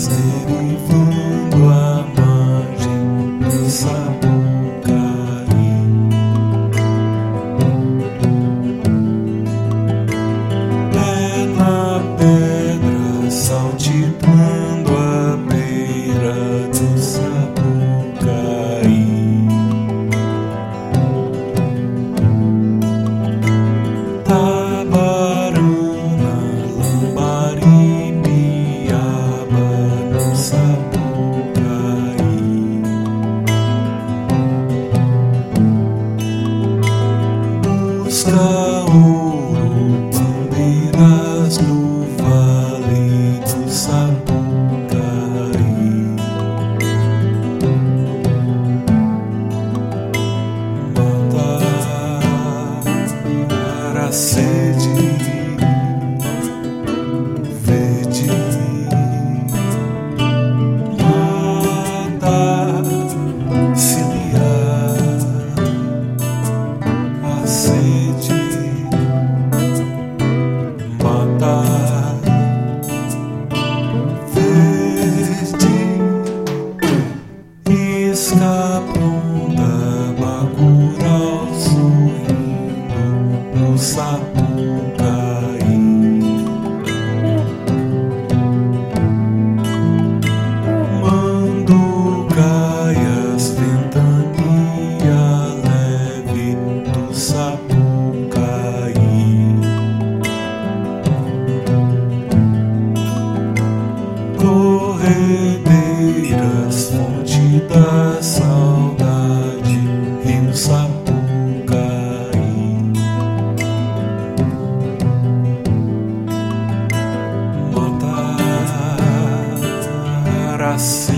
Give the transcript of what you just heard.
derivando à margem do Sapucaí. Pé na pedra, saltitando à beira do Sapucaí. Tabarana, Lambari, Piaba no Sapucaí. Busca ouro, bandeiras no vale do Sapucaí. Matar a sede verde, matar, ciliar a sede, matar verde, isca pronta, Bacurau sorrindo no Sapucaí. Manducaias, ventania leve do Sapucaí. Corredeiras, fonte da saudade, Rio Sapucaí. Matar a sede